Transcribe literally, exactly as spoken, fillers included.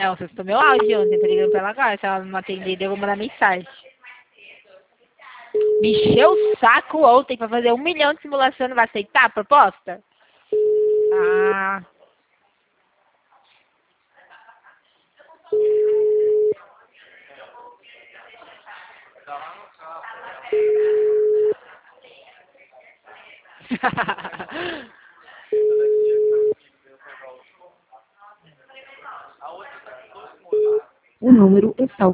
É, você escutou meu áudio ontem, tô ligando pra ela agora. Se ela não atender, eu vou mandar mensagem. Me encheu o saco ontem pra fazer um milhão de simulação, não vai aceitar a proposta? Ah. O número está